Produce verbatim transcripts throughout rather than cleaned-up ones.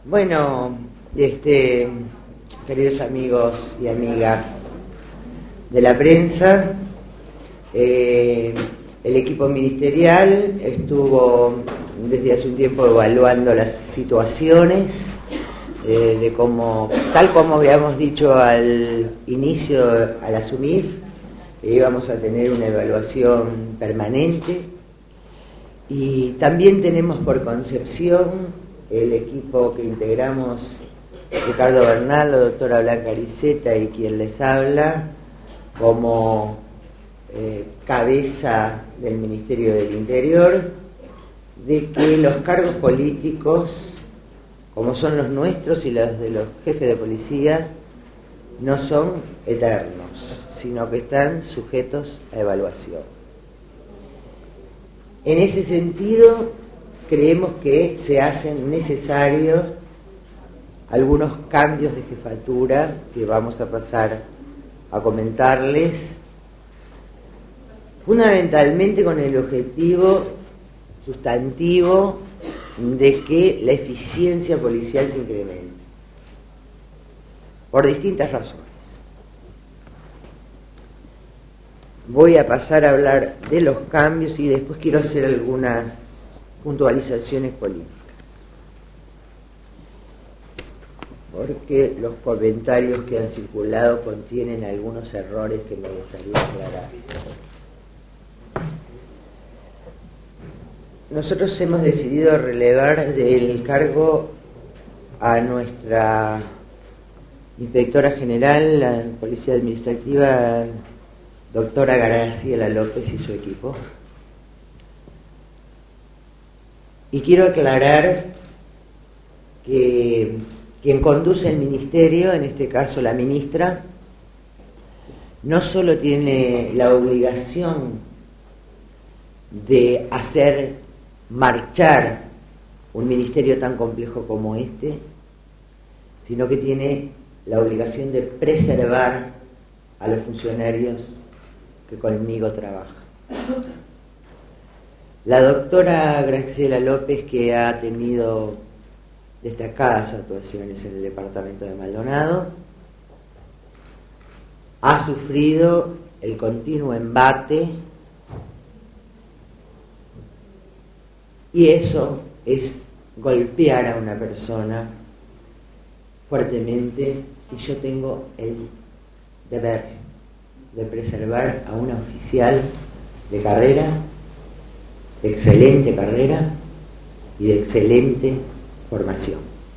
Bueno, este, queridos amigos y amigas de la prensa, eh, el equipo ministerial estuvo desde hace un tiempo evaluando las situaciones, eh, de cómo, tal como habíamos dicho al inicio, al asumir, eh, íbamos a tener una evaluación permanente, y también tenemos por concepción el equipo que integramos, Ricardo Bernal, la doctora Blanca Ariceta y quien les habla, como eh, cabeza del Ministerio del Interior, de que los cargos políticos, como son los nuestros y los de los jefes de policía, no son eternos, sino que están sujetos a evaluación. En ese sentido, creemos que se hacen necesarios algunos cambios de jefatura que vamos a pasar a comentarles, fundamentalmente con el objetivo sustantivo de que la eficiencia policial se incremente, por distintas razones. Voy a pasar a hablar de los cambios y después quiero hacer algunas puntualizaciones políticas, porque los comentarios que han circulado contienen algunos errores que me gustaría aclarar. Nosotros hemos decidido relevar del cargo a nuestra inspectora general, la Policía Administrativa, doctora Graciela López, y su equipo. Y quiero aclarar que quien conduce el ministerio, en este caso la ministra, no solo tiene la obligación de hacer marchar un ministerio tan complejo como este, sino que tiene la obligación de preservar a los funcionarios que conmigo trabajan. La doctora Graciela López, que ha tenido destacadas actuaciones en el departamento de Maldonado, ha sufrido el continuo embate, y eso es golpear a una persona fuertemente, y yo tengo el deber de preservar a una oficial de carrera, de excelente carrera y de excelente formación.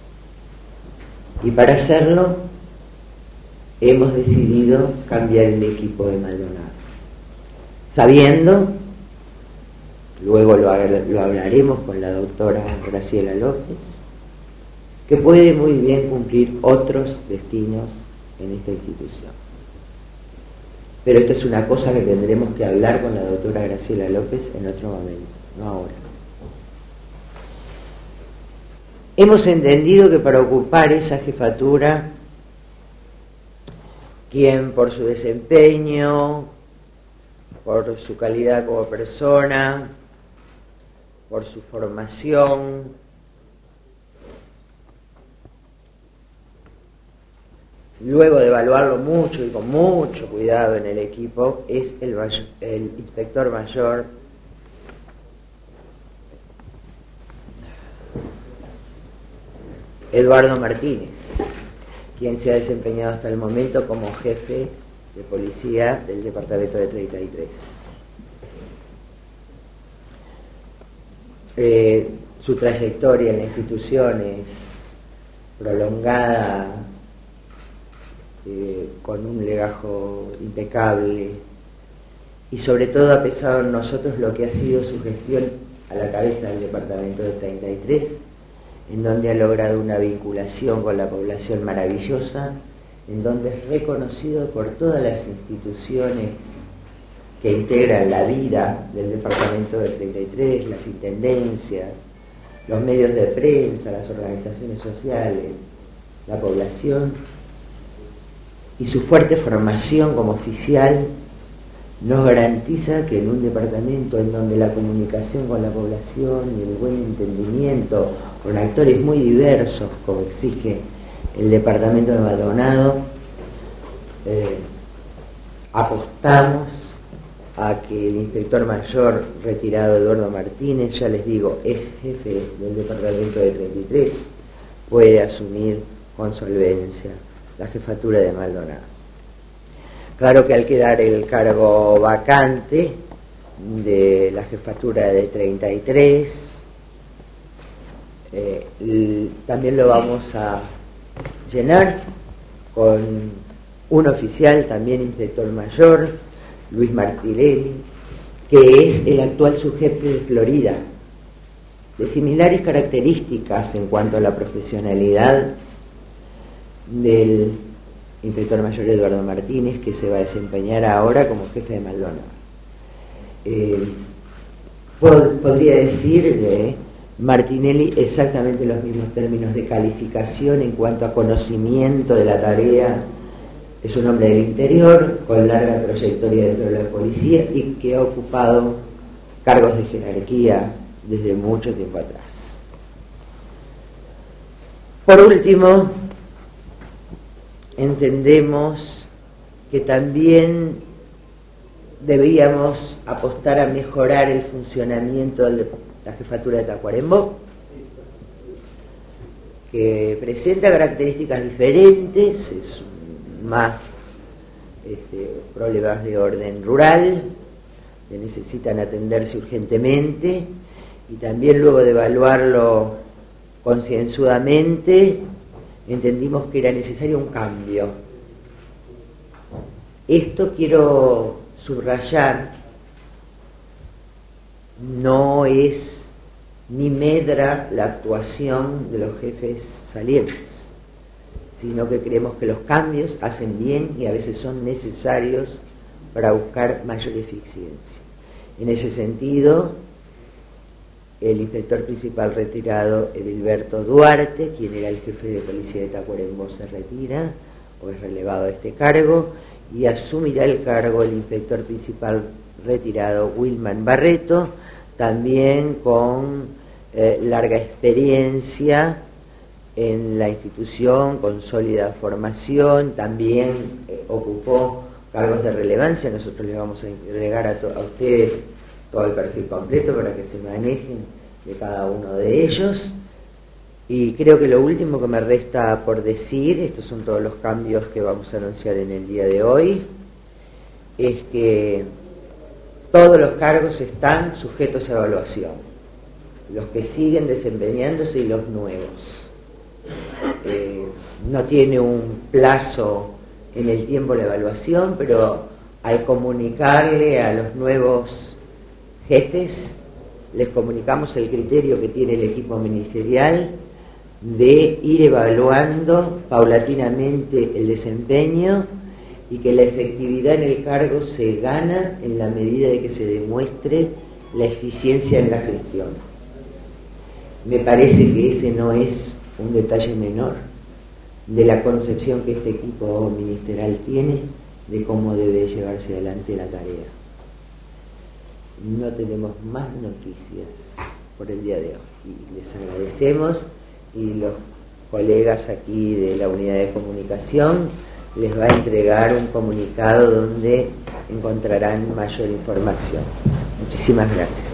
Y para hacerlo hemos decidido cambiar el equipo de Maldonado, sabiendo, luego lo, lo hablaremos con la doctora Graciela López, que puede muy bien cumplir otros destinos en esta institución. Pero esto es una cosa que tendremos que hablar con la doctora Graciela López en otro momento, no ahora. Hemos entendido que para ocupar esa jefatura, quien por su desempeño, por su calidad como persona, por su formación, luego de evaluarlo mucho y con mucho cuidado en el equipo, es el, mayor, el inspector mayor Eduardo Martínez, quien se ha desempeñado hasta el momento como jefe de policía del departamento de treinta y tres. Eh, su trayectoria en la institución es prolongada, Eh, con un legajo impecable, y sobre todo ha pesado en nosotros lo que ha sido su gestión a la cabeza del departamento de treinta y tres, en donde ha logrado una vinculación con la población maravillosa, en donde es reconocido por todas las instituciones que integran la vida del departamento de treinta y tres, las intendencias, los medios de prensa, las organizaciones sociales, la población. Y su fuerte formación como oficial nos garantiza que en un departamento en donde la comunicación con la población y el buen entendimiento con actores muy diversos, como exige el departamento de Maldonado. Eh, apostamos a que el inspector mayor retirado Eduardo Martínez, ya les digo, es jefe del departamento de treinta y tres, puede asumir con solvencia la jefatura de Maldonado. Claro que al quedar el cargo vacante de la jefatura de treinta y tres, eh, l- también lo vamos a llenar con un oficial, también inspector mayor, Luis Martirelli, que es el actual subjefe de Florida, de similares características en cuanto a la profesionalidad del inspector mayor Eduardo Martínez, que se va a desempeñar ahora como jefe de Maldonado. Eh, pod- podría decir de Martinelli exactamente los mismos términos de calificación en cuanto a conocimiento de la tarea. Es un hombre del interior, con larga trayectoria dentro de la policía y que ha ocupado cargos de jerarquía desde mucho tiempo atrás. Por último, entendemos que también debíamos apostar a mejorar el funcionamiento de la jefatura de Tacuarembó, que presenta características diferentes, es más este, problemas de orden rural que necesitan atenderse urgentemente, y también luego de evaluarlo concienzudamente entendimos que era necesario un cambio. Esto quiero subrayar, no es ni medra la actuación de los jefes salientes, sino que creemos que los cambios hacen bien y a veces son necesarios para buscar mayor eficiencia. En ese sentido, el inspector principal retirado, Edilberto Duarte, quien era el jefe de policía de Tacuarembó, se retira o es relevado a este cargo, y asumirá el cargo el inspector principal retirado, Wilman Barreto, también con eh, larga experiencia en la institución, con sólida formación, también eh, ocupó cargos de relevancia. Nosotros les vamos a entregar a, a ustedes todo el perfil completo para que se manejen de cada uno de ellos. Y creo que lo último que me resta por decir, estos son todos los cambios que vamos a anunciar en el día de hoy, es que todos los cargos están sujetos a evaluación, los que siguen desempeñándose y los nuevos. Eh, no tiene un plazo en el tiempo la evaluación, pero al comunicarle a los nuevos jefes, les comunicamos el criterio que tiene el equipo ministerial de ir evaluando paulatinamente el desempeño, y que la efectividad en el cargo se gana en la medida de que se demuestre la eficiencia en la gestión. Me parece que ese no es un detalle menor de la concepción que este equipo ministerial tiene de cómo debe llevarse adelante la tarea. No tenemos más noticias por el día de hoy y les agradecemos, y los colegas aquí de la unidad de comunicación les va a entregar un comunicado donde encontrarán mayor información. Muchísimas gracias.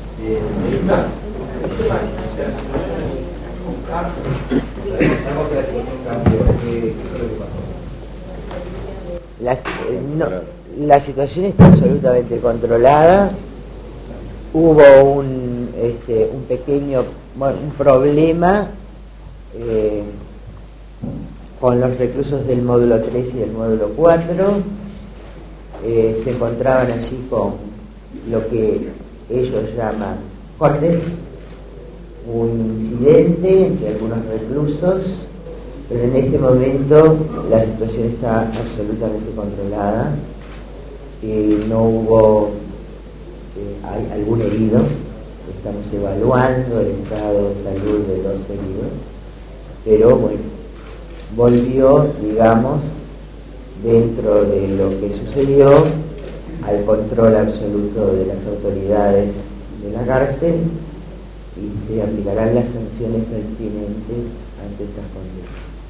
La, eh, no, la situación está absolutamente controlada. Hubo un, este, un pequeño bueno, un problema eh, con los reclusos del módulo tres y del módulo cuatro. Eh, se encontraban allí con lo que ellos llaman cortes, un incidente entre algunos reclusos, pero en este momento la situación está absolutamente controlada. Eh, no hubo eh, hay algún herido, estamos evaluando el estado de salud de los heridos, pero bueno, volvió, digamos, dentro de lo que sucedió, al control absoluto de las autoridades de la cárcel, y se aplicarán las sanciones pertinentes ante estas conductas.